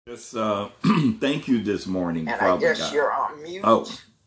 Just thank you this morning, And Father I guess God. you're on mute. Oh,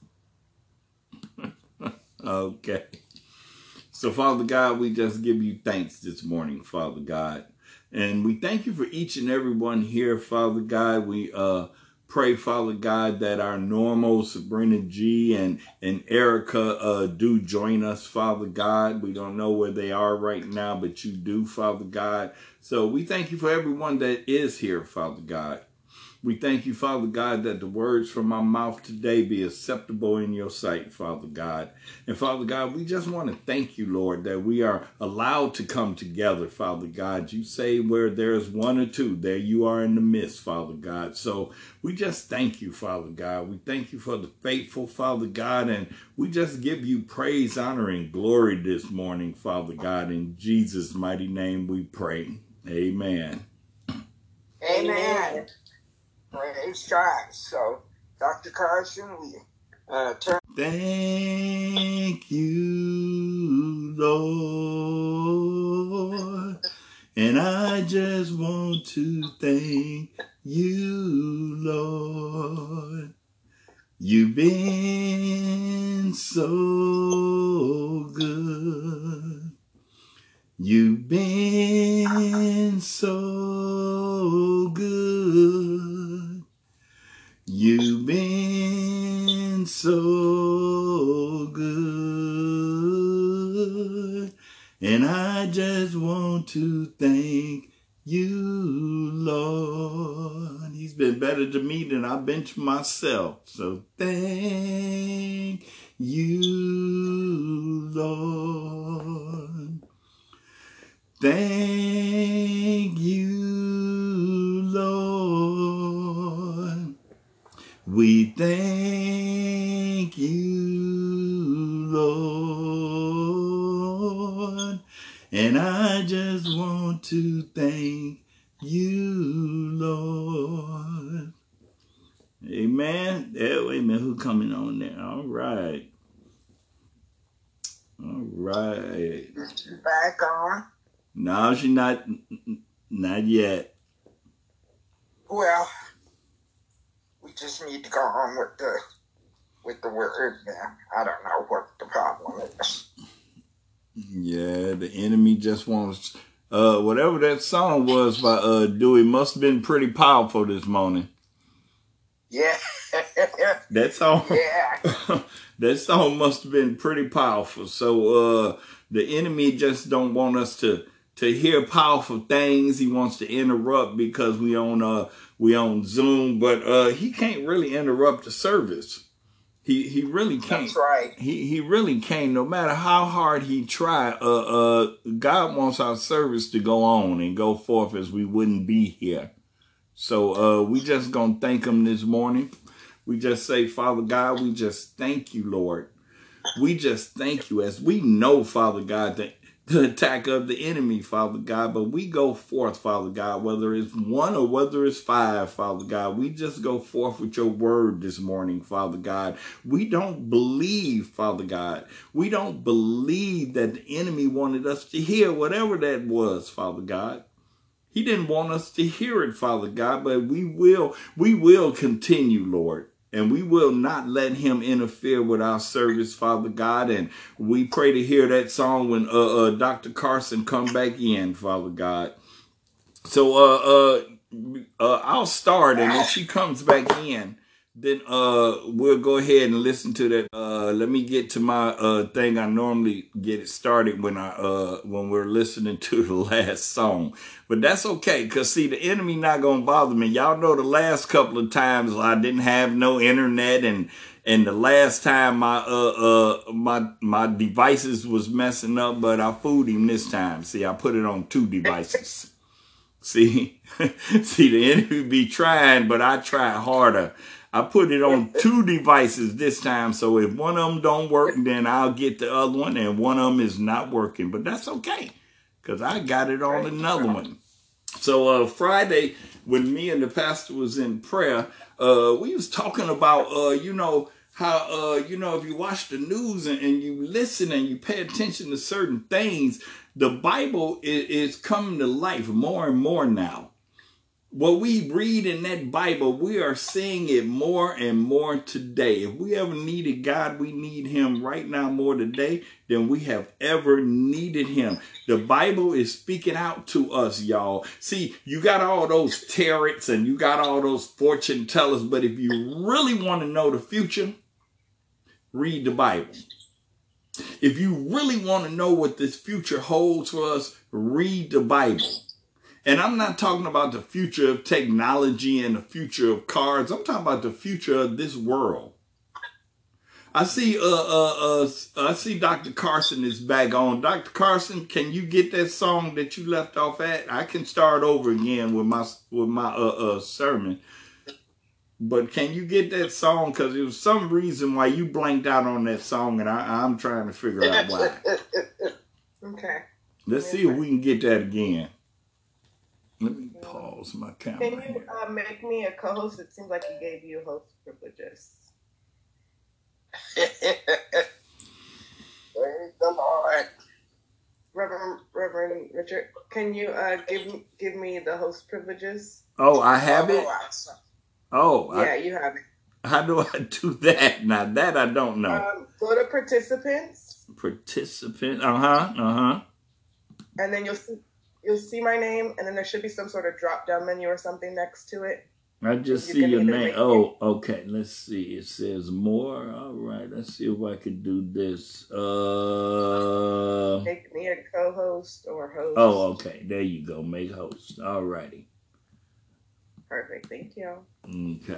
okay. So, Father God, we just give you thanks this morning, Father God. And we thank you for each and every one here, Father God. We pray, Father God, that our normal Sabrina G and Erica do join us, Father God. We don't know where they are right now, but you do, Father God. So we thank you for everyone that is here, Father God. We thank you, Father God, that the words from my mouth today be acceptable in your sight, Father God. And Father God, we just want to thank you, Lord, that we are allowed to come together, Father God. You say where there's one or two, there you are in the midst, Father God. So we just thank you, Father God. We thank you for the faithful, Father God, and we just give you praise, honor, and glory this morning, Father God. In Jesus' mighty name we pray. Amen. Amen. Praise God. So, Dr. Carson, we turn. Thank you, Lord. And I just want to thank you, Lord. You've been so good. You've been so good. You've been so good, and I just want to thank you, Lord. He's been better to me than I've been to myself. So thank you, Lord. Thank you, Lord. We thank you, Lord, and I just want to thank you, Lord. Amen. Yeah, wait a minute, who coming on there? All right. All right. Back on. No, she's not yet. Well, we just need to go on with the word, man. I don't know what the problem is. Yeah, the enemy just wants whatever that song was by Dewey must have been pretty powerful this morning. Yeah. That song, Yeah. that song must have been pretty powerful. So the enemy just don't want us to hear powerful things. He wants to interrupt because we on Zoom, but he can't really interrupt the service. He really can't. That's right. He really can't. No matter how hard he try, God wants our service to go on and go forth as we wouldn't be here. So we just gonna thank him this morning. We just say, Father God, we just thank you, Lord. We just thank you as we know, Father God, that the attack of the enemy, Father God, but we go forth, Father God, whether it's one or whether it's five, Father God, we just go forth with your word this morning, Father God. We don't believe, Father God, we don't believe that the enemy wanted us to hear whatever that was, Father God. He didn't want us to hear it, Father God, but we will continue, Lord. And we will not let him interfere with our service, Father God. And we pray to hear that song when Dr. Carson come back in, Father God. So I'll start, and if she comes back in, then we'll go ahead and listen to that. Let me get to my thing. I normally get it started when we're listening to the last song, but that's okay, cause see, the enemy not gonna bother me. Y'all know the last couple of times I didn't have no internet, and the last time my devices was messing up, but I fooled him this time. See, I put it on 2 devices. See, the enemy be trying, but I try harder. I put it on 2 devices this time, so if one of them don't work, then I'll get the other one, and one of them is not working. But that's okay, because I got it on another one. So Friday, when me and the pastor was in prayer, we was talking about, how, if you watch the news and you listen and you pay attention to certain things, the Bible is coming to life more and more now. what we read in that Bible, we are seeing it more and more today. If we ever needed God, we need him right now more today than we have ever needed him. The Bible is speaking out to us, y'all. See, you got all those tarots and you got all those fortune tellers, but if you really want to know the future, read the Bible. If you really want to know what this future holds for us, read the Bible. And I'm not talking about the future of technology and the future of cars. I'm talking about the future of this world. I see Dr. Carson is back on. Dr. Carson, can you get that song that you left off at? I can start over again with my sermon. But can you get that song? Because there was some reason why you blanked out on that song, and I'm trying to figure out why. Okay. Let's see if we can get that again. Let me pause my camera. Can you make me a co-host? It seems like he gave you host privileges. Praise the Lord. Reverend Richard, can you give me the host privileges? Oh, I have it? Oh, yeah, you have it. How do I do that? Now that I don't know. Go to participants. Participant. And then you'll see my name, and then there should be some sort of drop-down menu or something next to it. I just see your name. Oh, okay. Let's see. It says more. All right. Let's see if I can do this. Make me a co-host or host. Oh, okay. There you go. Make host. All righty. Perfect. Thank you. Okay.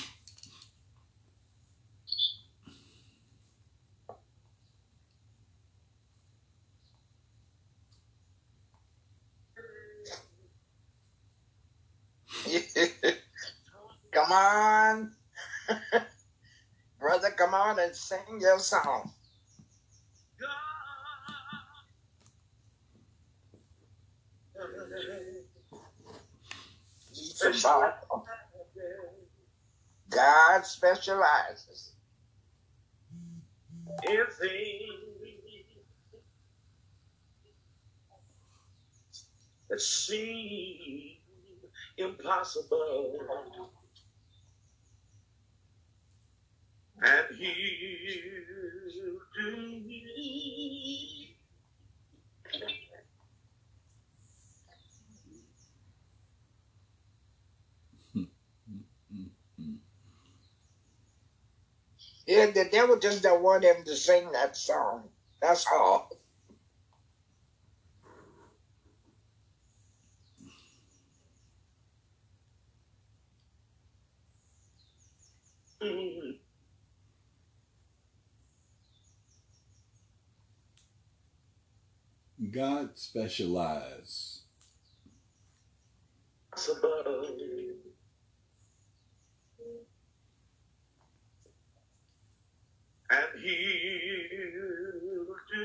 Come on. Brother, come on and sing your song. God specializes in things that seem impossible, and He'll do Yeah, the devil just don't want him to sing that song. That's all. God specializes. And He'll do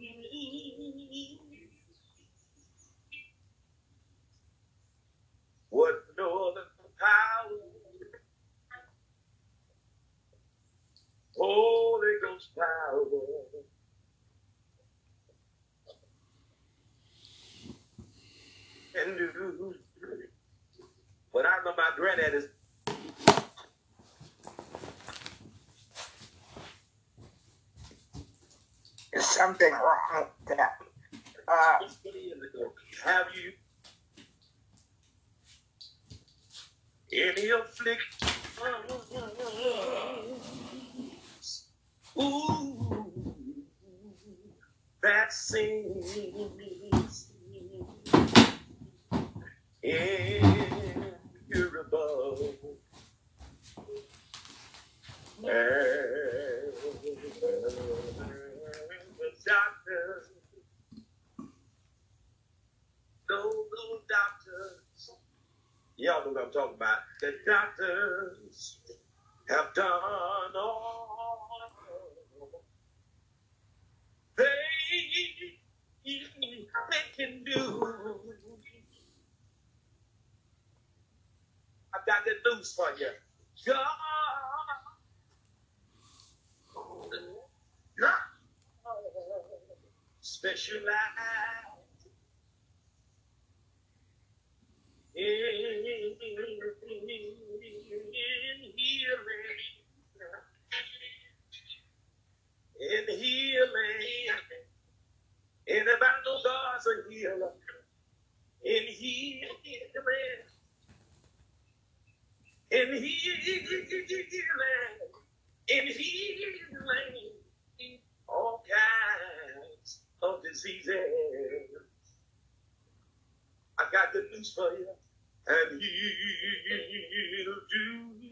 what no other power, Holy Ghost power, can do. But I know my granddad is. There's something wrong with that. Have you any affliction? Ooh, that seems incurable. The doctor, those doctors, y'all know what I'm talking about. The doctors have done all they can do. I've got that news for you. God specializes in healing. Anybody know God's a healer? In healing. In healing. In healing. All kinds of diseases. I got good news for you. And he'll do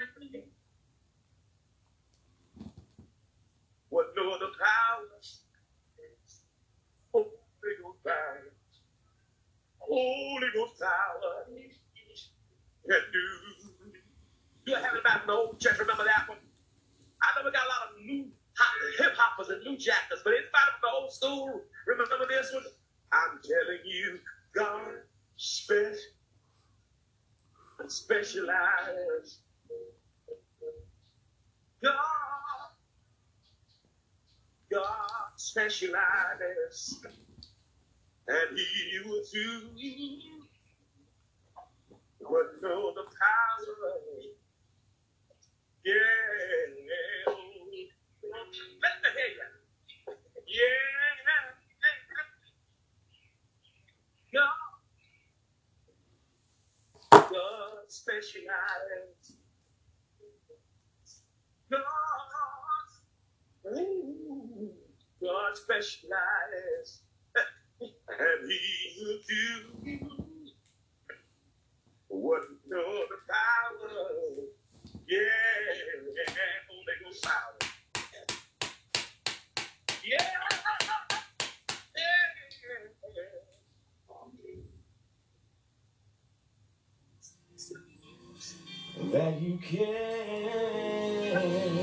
what no other power. Holy Ghost power. Holy Ghost power can do. You have it back in the old church, remember that one? I know we got a lot of new hip hoppers and new jackers, but anybody from the old school, remember this one? I'm telling you, God specializes. God specializes, and He will do what no other power. Yeah, let me hear you. Yeah, God specializes. God specializes, and He will do what no other power. Yeah, Holy Ghost power. Yeah. That you can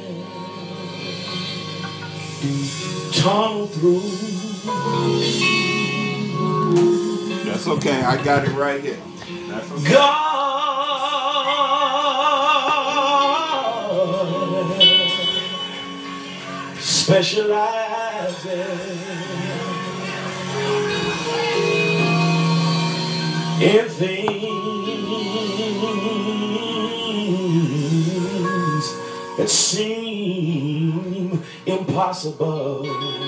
tunnel through. That's okay. I got it right here. That's okay. God specializes in things that seem impossible,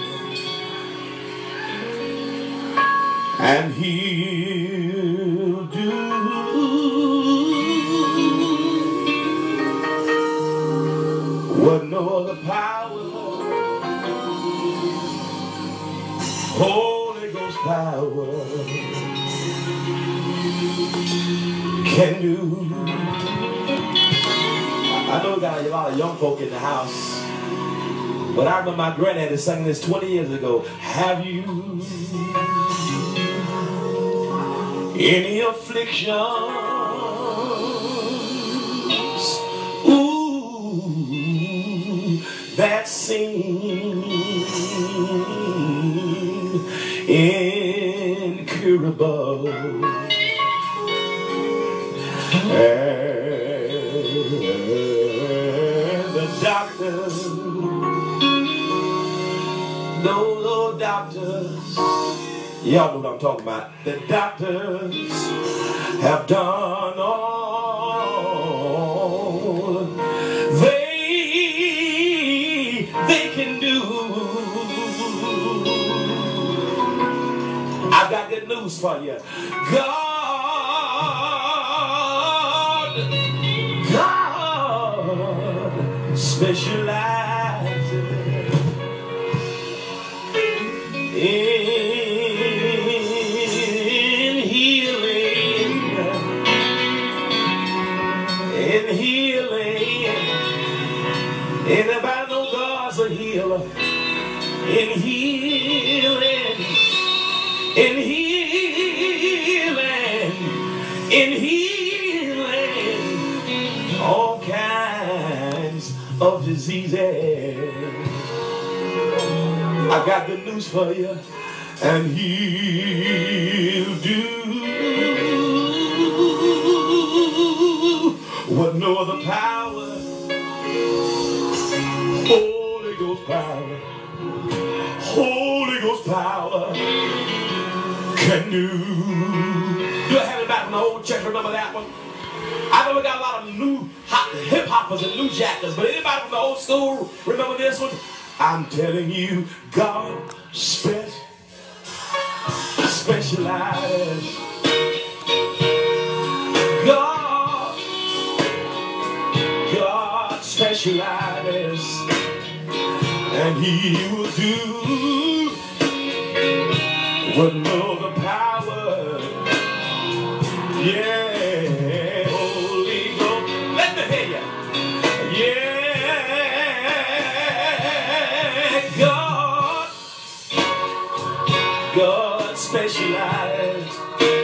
and He'll do what no other power, Holy Ghost power, can do. I know we got a lot of young folk in the house, but I remember my granddaddy singing this 20 years ago. Have you any afflictions? Ooh, that seem incurable. And the doctors, those doctors, y'all know what I'm talking about. The doctors have done all they can do. I've got good news for you. God specializes in healing. Anybody know God's a healer? In healing. All kinds of diseases. I got good news for you, and He'll do what no other power, Holy Ghost power, can do. Do I have anybody from the old church remember that one? I know we got a lot of new hip hoppers and new jackers, but anybody from the old school remember this one? I'm telling you, God specializes. God specializes, and He will do what no other power. Yeah, Holy Ghost, let me hear you. Yeah, God specializes.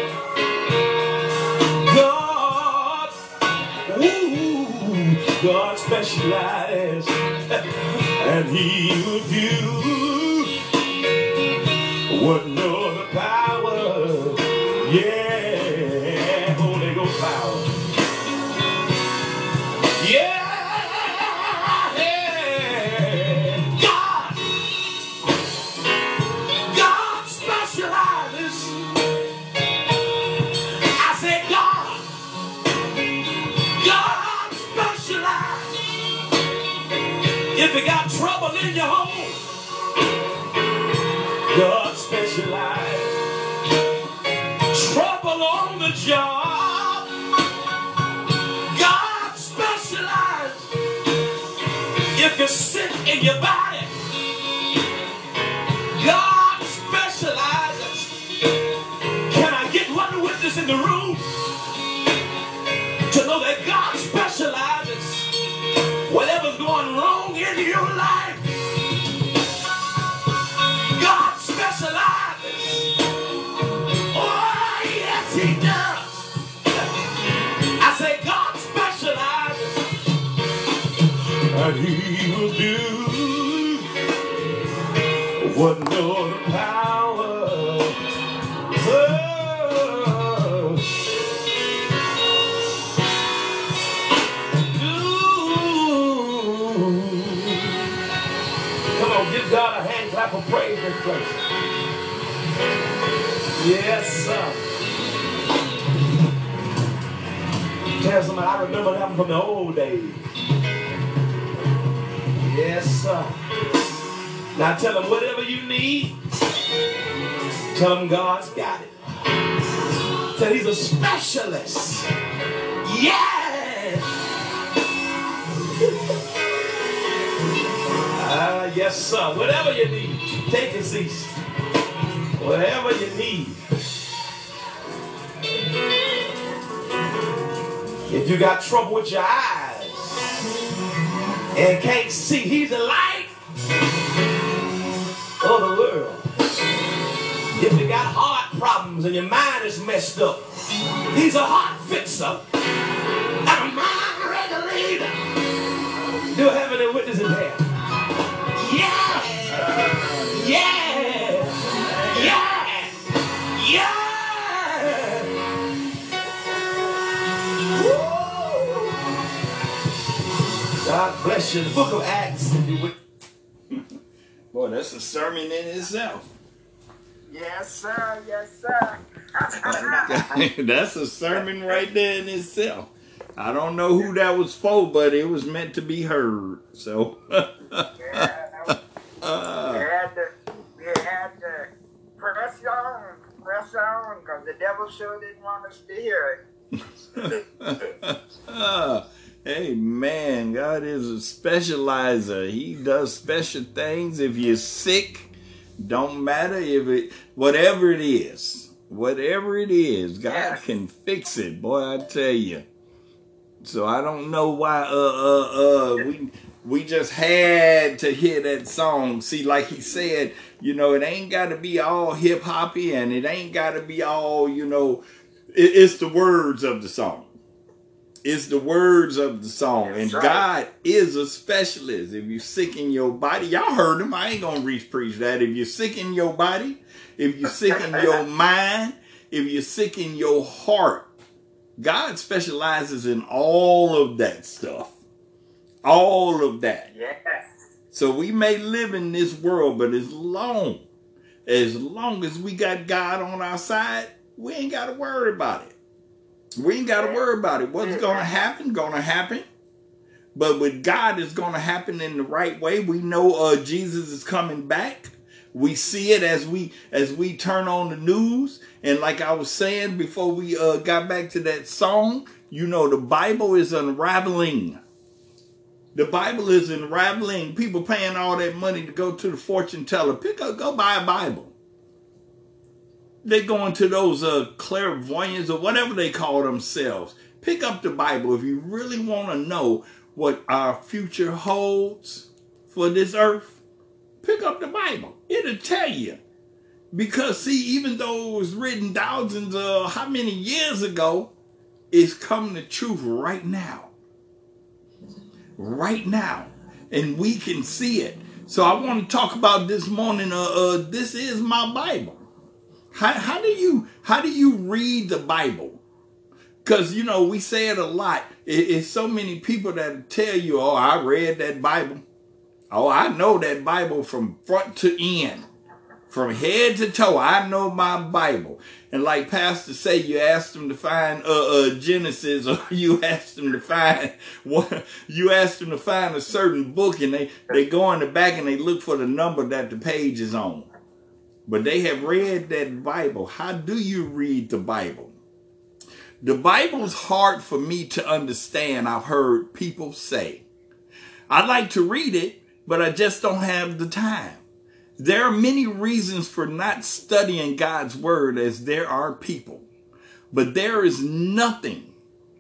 God specializes, and He will do what no other power. Yeah, Holy Ghost power. Yeah, God specializes. I said God specializes. If you got trouble in your home, God specializes. Trouble on the job, God specializes. If you're sick in your body, God specializes. Can I get one witness in the room to know that God specializes? Whatever's going wrong in your life, God specializes. Oh, yes, He does. I say God specializes, and He will do what no other power. Come on, give God a hand clap of praise in this place. Yes, sir. Tell somebody, I remember that from the old days. Yes, sir. Now tell them whatever you need, tell them God's got it. Tell He's a specialist. Yeah. Yes, sir. Whatever you need, take a seat. Whatever you need. If you got trouble with your eyes and can't see, He's the light of the world. If you got heart problems and your mind is messed up, He's a heart fixer and a mind regulator. Do I have any witnesses here? Yeah! Yeah! Yeah! Yeah! Woo! God bless you. The book of Acts, if you would. Boy, that's a sermon in itself. Yes, sir. Yes, sir. That's a sermon right there in itself. I don't know who that was for, but it was meant to be heard. So we had to press on, because the devil sure didn't want us to hear it. Hey man, God is a specializer. He does special things. If you're sick, don't matter if it, whatever it is, God Yes. can fix it. Boy, I tell you. So I don't know why we just had to hear that song. See, like he said, it ain't got to be all hip hoppy, and it ain't got to be all, it's the words of the song. It's the words of the song. That's And right. God is a specialist. If you're sick in your body, y'all heard him. I ain't going to preach that. If you're sick in your body, if you're sick in your mind, if you're sick in your heart, God specializes in all of that stuff. All of that. Yes. So we may live in this world, but as long As long as we got God on our side, we ain't got to worry about it. We ain't got to worry about it. What's going to happen, But with God, it's going to happen in the right way. We know Jesus is coming back. We see it as we turn on the news. And like I was saying before we got back to that song, you know, the Bible is unraveling. The Bible is unraveling. People paying all that money to go to the fortune teller. Go buy a Bible. They going to those clairvoyants or whatever they call themselves. Pick up the Bible if you really want to know what our future holds for this earth. Pick up the Bible. It'll tell you. Because see, even though it was written thousands of how many years ago, it's coming to truth right now. Right now. And we can see it. So I want to talk about this morning. This is my Bible. How do you read the Bible? Because, you know, we say it a lot. It's so many people that tell you, oh, I read that Bible. Oh, I know that Bible from front to end. From head to toe, I know my Bible. And like Pastor say, you ask them to find Genesis, or you ask them to find a certain book, and they go in the back and they look for the number that the page is on. But they have read that Bible. How do you read the Bible? The Bible's hard for me to understand, I've heard people say. I like to read it, but I just don't have the time. There are many reasons for not studying God's word, as there are people. But there is nothing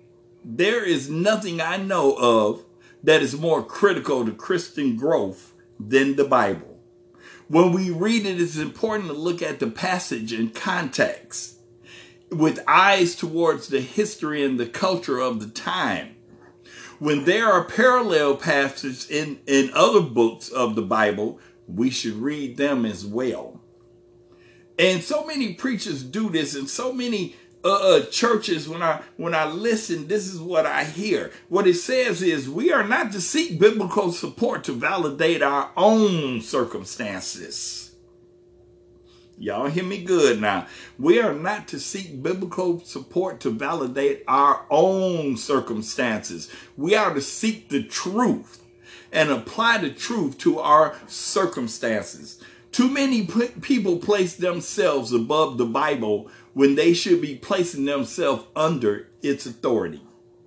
I know of that is more critical to Christian growth than the Bible. When we read it, it's important to look at the passage in context with eyes towards the history and the culture of the time. When there are parallel passages in other books of the Bible, we should read them as well. And so many preachers do this, and so many churches, when I listen, this is what I hear. What it says is, we are not to seek biblical support to validate our own circumstances. Y'all hear me good now. We are not to seek biblical support to validate our own circumstances. We are to seek the truth and apply the truth to our circumstances. Too many people place themselves above the Bible when they should be placing themselves under its authority.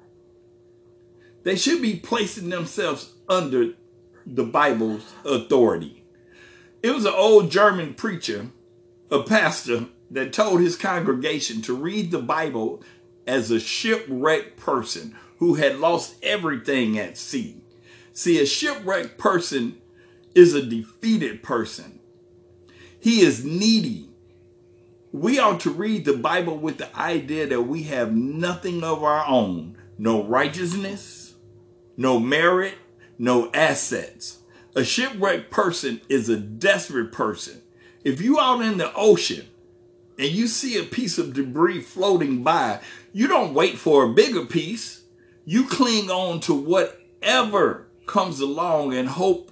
They should be placing themselves under the Bible's authority. It was an old German preacher, a pastor, that told his congregation to read the Bible as a shipwrecked person who had lost everything at sea. See, a shipwrecked person is a defeated person. He is needy. We ought to read the Bible with the idea that we have nothing of our own. No righteousness, no merit, no assets. A shipwrecked person is a desperate person. If you out in the ocean and you see a piece of debris floating by, you don't wait for a bigger piece. You cling on to whatever comes along and hope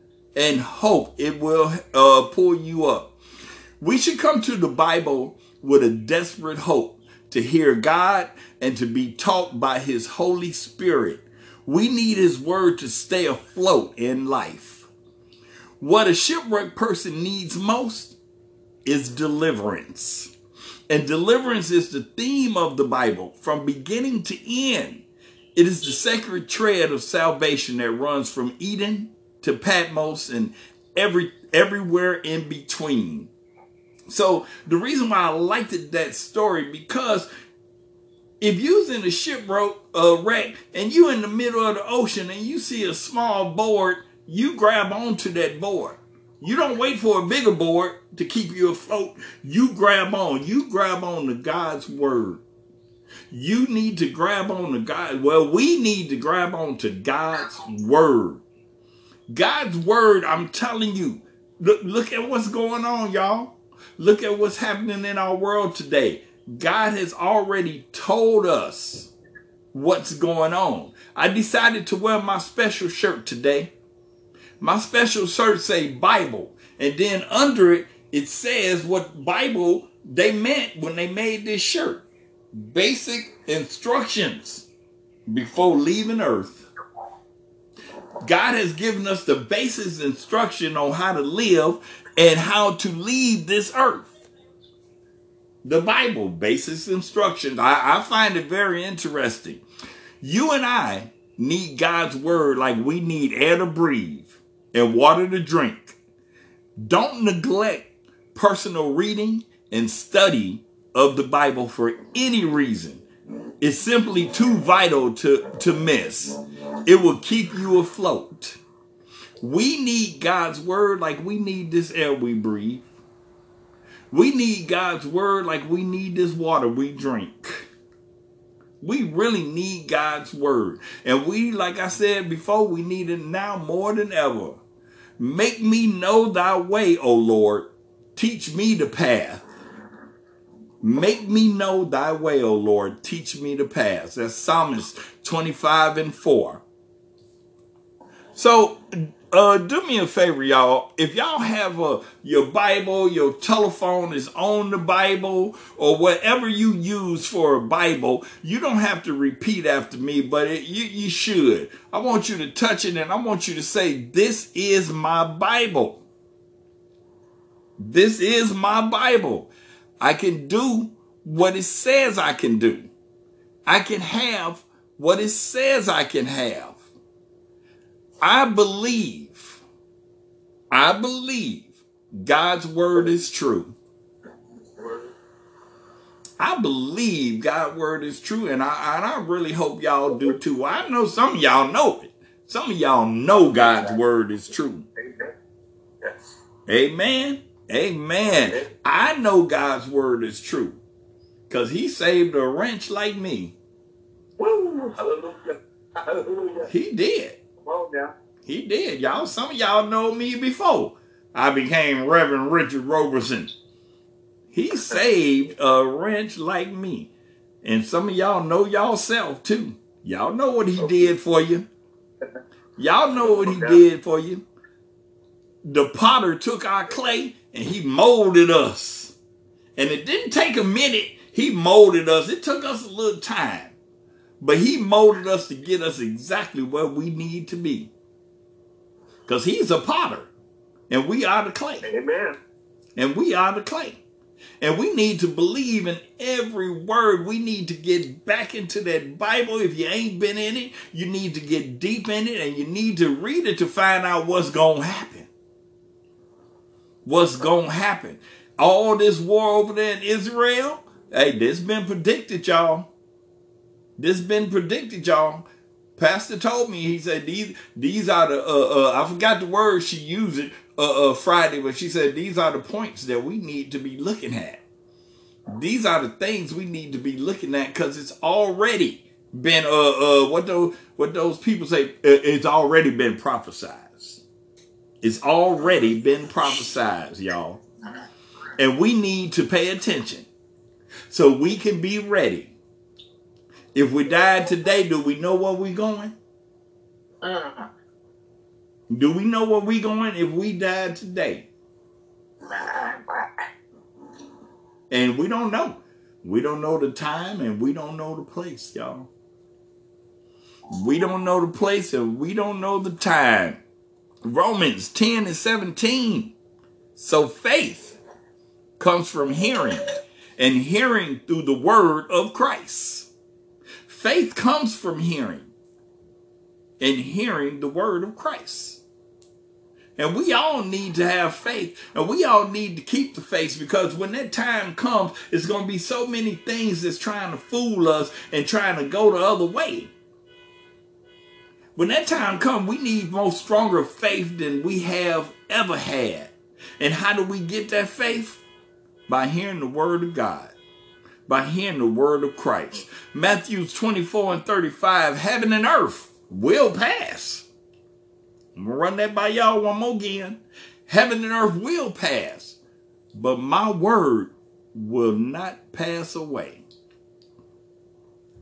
it will pull you up. We should come to the Bible with a desperate hope to hear God and to be taught by his Holy Spirit. We need his word to stay afloat in life. What a shipwrecked person needs most is deliverance. And deliverance is the theme of the Bible from beginning to end. It is the sacred thread of salvation that runs from Eden to Patmos and everywhere in between. So the reason why I liked that story, because if you's in a shipwreck and you in the middle of the ocean and you see a small board, you grab onto that board. You don't wait for a bigger board to keep you afloat. You grab on to God's word. You need to grab on to God. Well, we need to grab on to God's word. God's word, I'm telling you, look at what's going on, y'all. Look at what's happening in our world today. God has already told us what's going on. I decided to wear my special shirt today. My special shirt say Bible, and then under it it says what Bible they meant when they made this shirt. Basic instructions before leaving earth. God has given us the basic instruction on how to live and how to leave this earth. The Bible, basic instructions. I find it very interesting. You and I need God's word like we need air to breathe and water to drink. Don't neglect personal reading and study of the Bible for any reason. It's simply too vital to miss. It will keep you afloat. We need God's word like we need this air we breathe. We need God's word like we need this water we drink. We really need God's word. And we, like I said before, we need it now more than ever. Make me know thy way, O Lord. Teach me the path. Make me know thy way, O Lord. Teach me the path. That's Psalms 25:4. So, do me a favor, y'all. If y'all have your Bible, your telephone is on the Bible, or whatever you use for a Bible, you don't have to repeat after me, but you should. I want you to touch it, and I want you to say, this is my Bible. This is my Bible. I can do what it says I can do. I can have what it says I can have. I believe God's word is true. I believe God's word is true, and I really hope y'all do too. I know some of y'all know it. Some of y'all know God's word is true. Yes. Amen. Amen. I know God's word is true because he saved a wrench like me. Woo! Hallelujah. Hallelujah. He did. Come on now. He did, y'all. Some of y'all know me before I became Reverend Richard Roberson. He saved a wrench like me. And some of y'all know y'allself too. Y'all know what he did for you. Y'all know what he did for you. The potter took our clay and he molded us. And it didn't take a minute. He molded us. It took us a little time. But he molded us to get us exactly where we need to be. Because he's a potter. And we are the clay. Amen. And we are the clay. And we need to believe in every word. We need to get back into that Bible. If you ain't been in it, you need to get deep in it. And you need to read it to find out what's going to happen. What's going to happen. All this war over there in Israel, hey, this been predicted, y'all. This been predicted, y'all. Pastor told me, he said, these are the, I forgot the word she used it Friday, but she said, these are the points that we need to be looking at. These are the things we need to be looking at because it's already been, what those people say, it's already been prophesied. It's already been prophesied, y'all. And we need to pay attention so we can be ready. If we died today, do we know where we're going? Do we know where we're going if we died today? And we don't know. We don't know the time and we don't know the place, y'all. We don't know the place and we don't know the time. Romans 10:17. So faith comes from hearing, and hearing through the word of Christ. Faith comes from hearing, and hearing the word of Christ. And we all need to have faith, and we all need to keep the faith, because when that time comes, it's going to be so many things that's trying to fool us and trying to go the other way. When that time comes, we need more stronger faith than we have ever had. And how do we get that faith? By hearing the word of God. By hearing the word of Christ. Matthew 24:35, heaven and earth will pass. I'm going to run that by y'all one more again. Heaven and earth will pass, but my word will not pass away.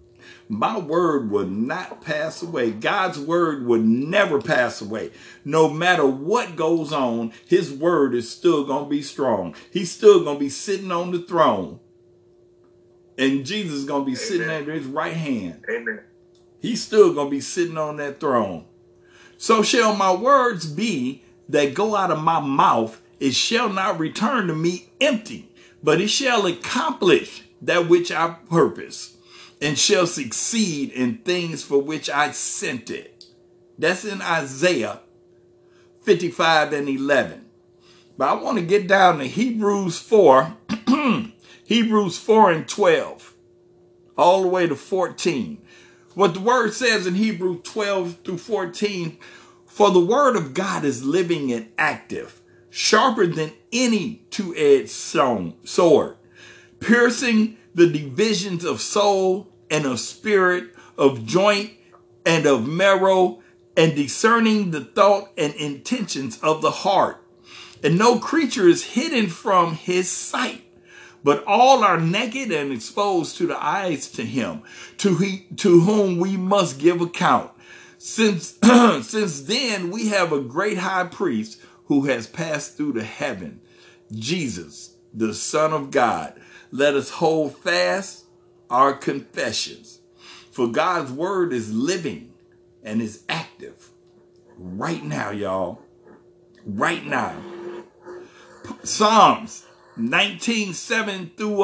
My word will not pass away. God's word will never pass away. No matter what goes on, his word is still going to be strong. He's still going to be sitting on the throne. And Jesus is going to be sitting at his right hand. Amen. He's still going to be sitting on that throne. So shall my words be that go out of my mouth. It shall not return to me empty, but it shall accomplish that which I purpose, and shall succeed in things for which I sent it. That's in Isaiah 55 and 11. But I want to get down to Hebrews 4, Hebrews 4 and 12, all the way to 14. What the word says in Hebrews 12 through 14, for the word of God is living and active, sharper than any two-edged sword, piercing the divisions of soul and of spirit, of joint and of marrow, and discerning the thought and intentions of the heart. And no creature is hidden from his sight, but all are naked and exposed to the eyes to him, to whom we must give account. Since then we have a great high priest who has passed through the heaven, Jesus, the Son of God. Let us hold fast our confessions. For God's word is living and is active right now, y'all. Right now. Psalms 19:7 through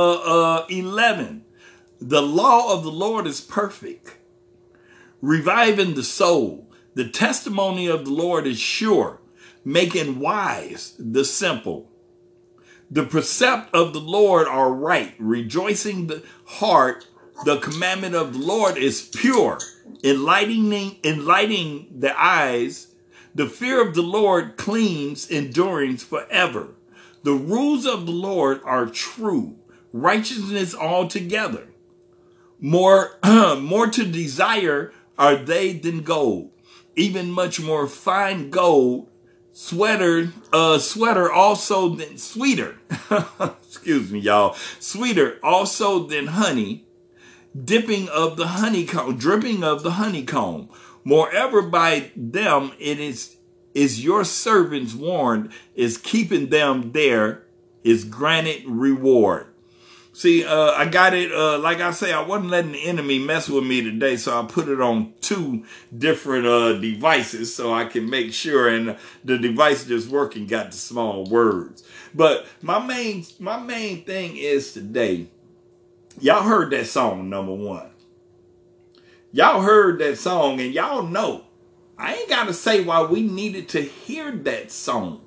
11. The law of the Lord is perfect, reviving the soul. The testimony of the Lord is sure, making wise the simple. The precept of the Lord are right, rejoicing the heart. The commandment of the Lord is pure, enlightening the eyes. The fear of the Lord cleans, enduring forever. The rules of the Lord are true, righteousness altogether. More to desire are they than gold, even much more fine gold. Sweater also than sweeter. Excuse me, y'all. Sweeter also than honey, dripping of the honeycomb. Moreover, by them it is your servants warned, is keeping them there, is granted reward. See, I got it, like I say, I wasn't letting the enemy mess with me today, so I put it on 2 different devices so I can make sure, and the device just working got the small words. But my main thing is today, y'all heard that song, number 1. Y'all heard that song, and y'all know, I ain't got to say why we needed to hear that song.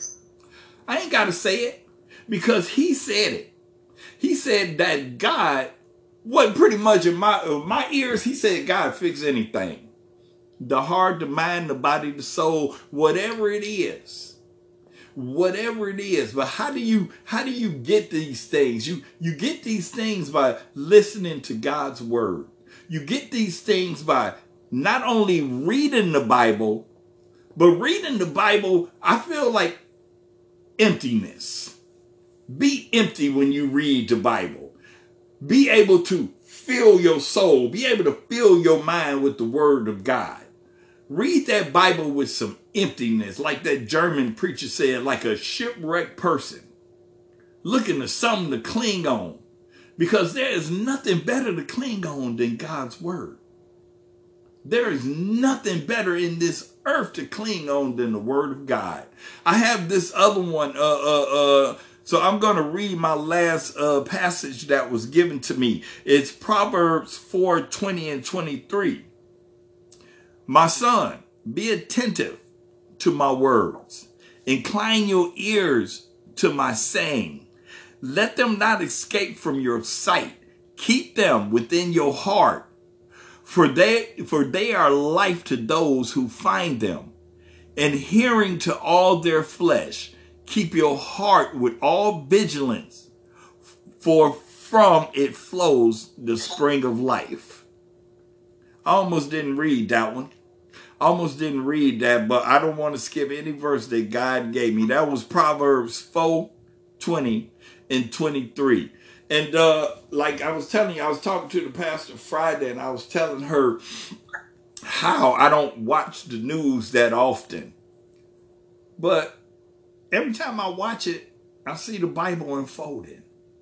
I ain't got to say it, because he said it. He said that God, what pretty much in my ears, he said God fix anything. The heart, the mind, the body, the soul, whatever it is. Whatever it is. But how do you get these things? You get these things by listening to God's word. You get these things by not only reading the Bible, but reading the Bible, I feel like emptiness. Be empty when you read the Bible. Be able to fill your soul. Be able to fill your mind with the word of God. Read that Bible with some emptiness, like that German preacher said, like a shipwrecked person looking for something to cling on. Because there is nothing better to cling on than God's word. There is nothing better in this earth to cling on than the word of God. I have this other one, so I'm going to read my last passage that was given to me. It's Proverbs 4:20 and 23. My son, be attentive to my words. Incline your ears to my saying. Let them not escape from your sight. Keep them within your heart. For they are life to those who find them, and hearing to all their flesh. Keep your heart with all vigilance, for from it flows the spring of life. I almost didn't read that one. Almost didn't read that, but I don't want to skip any verse that God gave me. That was Proverbs 4:20 and 23. And like I was telling you, I was talking to the pastor Friday, and I was telling her how I don't watch the news that often. But every time I watch it, I see the Bible unfolding.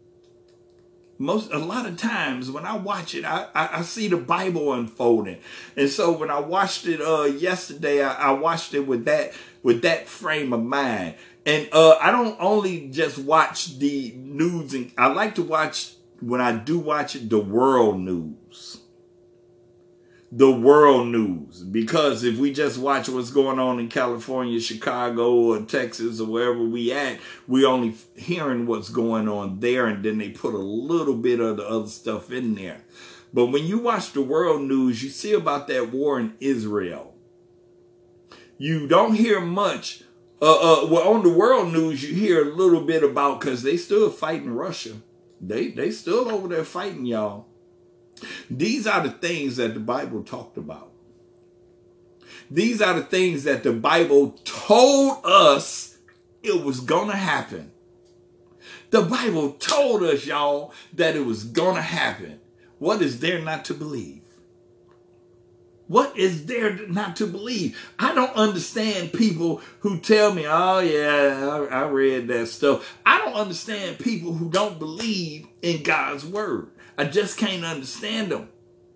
A lot of times when I watch it, I see the Bible unfolding. And so when I watched it yesterday, I watched it with that frame of mind. And I don't only just watch the news, and I like to watch, when I do watch it, the world news. The world news. Because if we just watch what's going on in California, Chicago, or Texas, or wherever we at, we only hearing what's going on there, and then they put a little bit of the other stuff in there. But when you watch the world news, you see about that war in Israel. You don't hear much. Well, on the world news, you hear a little bit about, because they still fighting Russia. They still over there fighting, y'all. These are the things that the Bible talked about. These are the things that the Bible told us it was going to happen. The Bible told us, y'all, that it was going to happen. What is there not to believe? What is there not to believe? I don't understand people who tell me, oh yeah, I read that stuff. I don't understand people who don't believe in God's word. I just can't understand them.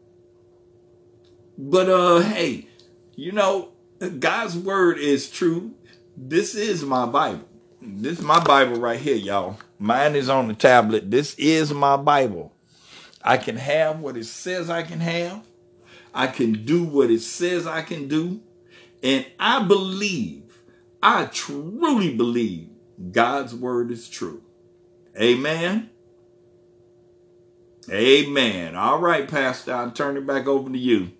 But hey, you know, God's word is true. This is my Bible. This is my Bible right here, y'all. Mine is on the tablet. This is my Bible. I can have what it says I can have. I can do what it says I can do. And I truly believe God's word is true. Amen. Amen. All right, Pastor, I'll turn it back over to you.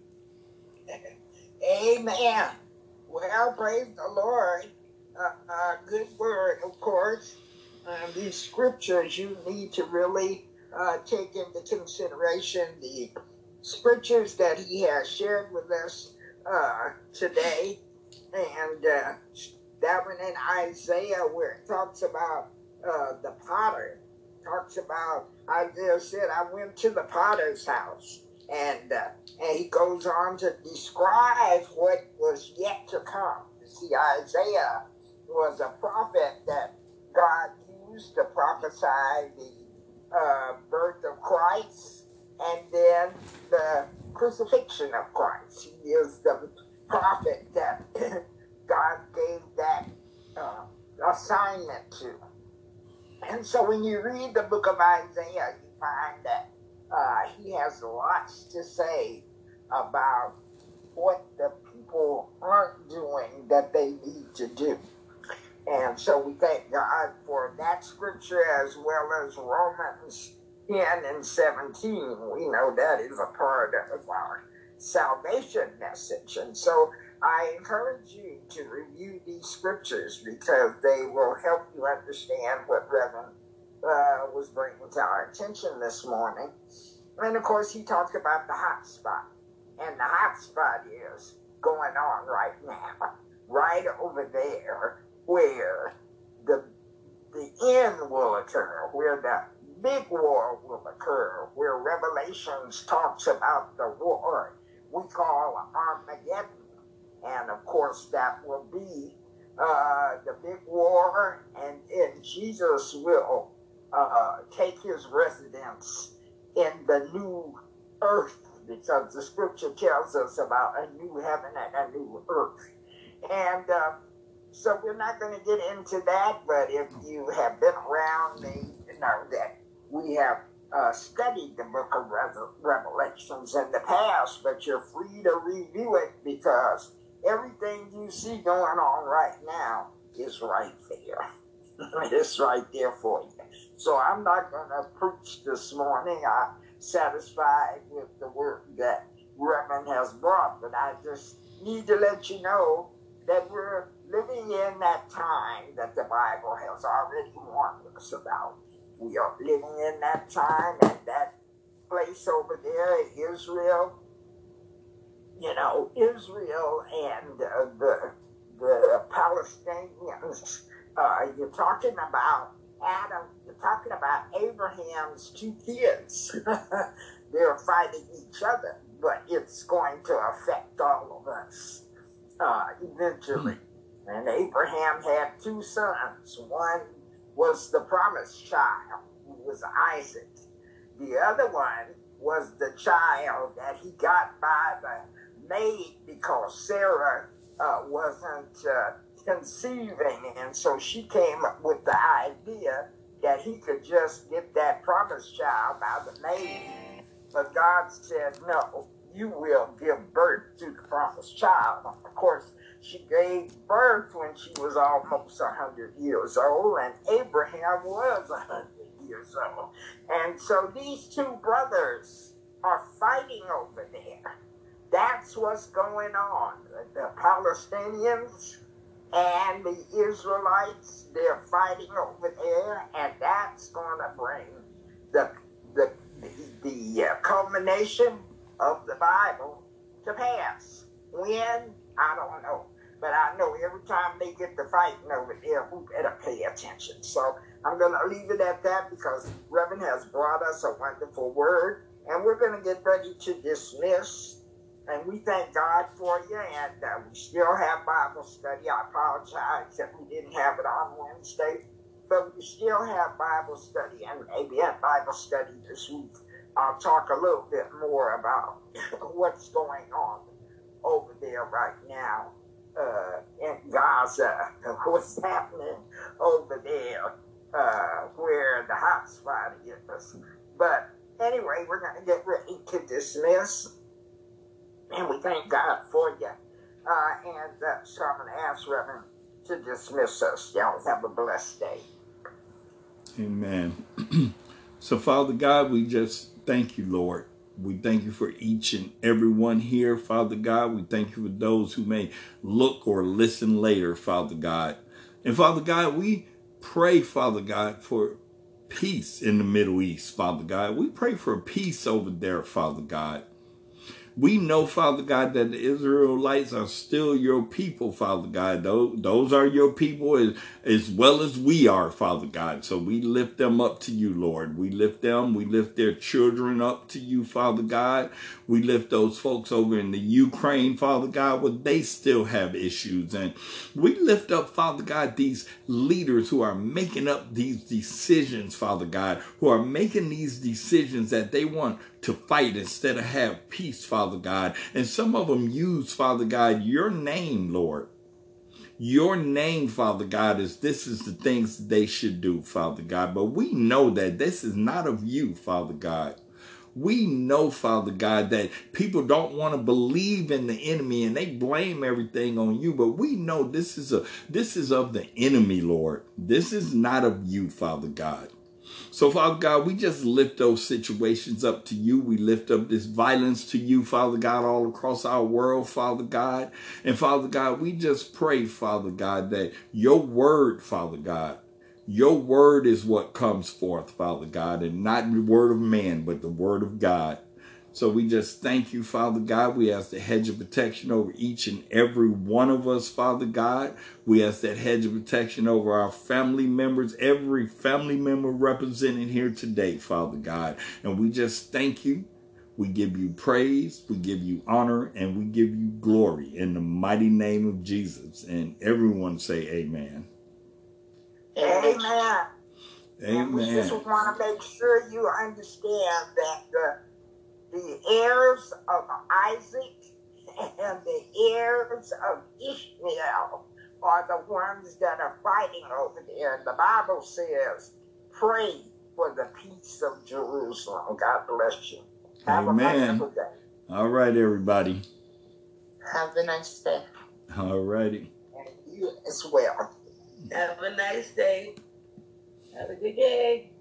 Amen. Well, praise the Lord. Good word, of course. These scriptures, you need to really take into consideration the scriptures that he has shared with us today. And that one in Isaiah, where it talks about the potter, talks about, Isaiah said, I went to the potter's house. And he goes on to describe what was yet to come. You see, Isaiah was a prophet that God used to prophesy the birth of Christ and then the crucifixion of Christ. He is the prophet that God gave that assignment to. And so when you read the book of Isaiah, you find that he has lots to say about what the people aren't doing that they need to do. And so we thank God for that scripture, as well as Romans 10 and 17. We know that is a part of our salvation message. And so I encourage you to review these scriptures, because they will help you understand what Reverend was bringing to our attention this morning. And of course, he talked about the hot spot. And the hot spot is going on right now, right over there, where the end will occur, where the big war will occur, where Revelations talks about the war we call Armageddon. And of course, that will be the big war, and Jesus will take his residence in the new earth, because the scripture tells us about a new heaven and a new earth. And so we're not going to get into that, but if you have been around me, you know that we have studied the book of Revelations in the past, but you're free to review it, because everything you see going on right now is right there. It's right there for you. So I'm not going to preach this morning. I'm satisfied with the word that Reverend has brought, but I just need to let you know that we're living in that time that the Bible has already warned us about. We are living in that time, and that place over there, Israel, you know, Israel and the Palestinians, you're talking about Adam, the talking about Abraham's two kids. They're fighting each other, but it's going to affect all of us eventually. And Abraham had two sons. One was the promised child, who was Isaac. The other one was the child that he got by the maid because Sarah wasn't conceiving, and so she came up with the idea that he could just get that promised child by the maid. But God said, no, you will give birth to the promised child. Of course, she gave birth when she was almost 100 years old, and Abraham was 100 years old. And so these two brothers are fighting over there. That's what's going on. The Palestinians and the Israelites, they're fighting over there, and that's going to bring the culmination of the Bible to pass. When? I don't know. But I know every time they get to fighting over there, we better pay attention. So I'm going to leave it at that because Reverend has brought us a wonderful word, and we're going to get ready to dismiss. And we thank God for you, and we still have Bible study. I apologize that we didn't have it on Wednesday, but we still have Bible study, and maybe at Bible study this week, I'll talk a little bit more about what's going on over there right now in Gaza, what's happening over there where the hot spot is. But anyway, we're going to get ready to dismiss. And we thank God for you. So I'm going to ask Reverend to dismiss us. Y'all have a blessed day. Amen. So, Father God, we just thank you, Lord. We thank you for each and every one here, Father God. We thank you for those who may look or listen later, Father God. And Father God, we pray, Father God, for peace in the Middle East, Father God. We pray for peace over there, Father God. We know, Father God, that the Israelites are still your people, Father God. Those are your people as well as we are, Father God. So we lift them up to you, Lord. We lift their children up to you, Father God. We lift those folks over in the Ukraine, Father God, where they still have issues. And we lift up, Father God, these leaders who are making up these decisions, Father God, who are making these decisions that they want to fight instead of have peace, Father God. And some of them use, Father God, your name, Lord. Your name, Father God, this is the things they should do, Father God. But we know that this is not of you, Father God. We know, Father God, that people don't want to believe in the enemy and they blame everything on you. But we know this is of the enemy, Lord. This is not of you, Father God. So, Father God, we just lift those situations up to you. We lift up this violence to you, Father God, all across our world, Father God. And, Father God, we just pray, Father God, that your word, Father God, your word is what comes forth, Father God, and not the word of man, but the word of God. So we just thank you, Father God. We ask the hedge of protection over each and every one of us, Father God. We ask that hedge of protection over our family members, every family member represented here today, Father God. And we just thank you. We give you praise, we give you honor, and we give you glory in the mighty name of Jesus. And everyone say amen. Amen. Amen. And we just want to make sure you understand that the heirs of Isaac and the heirs of Ishmael are the ones that are fighting over there. And the Bible says, pray for the peace of Jerusalem. God bless you. Have a wonderful day. All right, everybody. Have a nice day. All righty. And you as well. Have a nice day. Have a good day.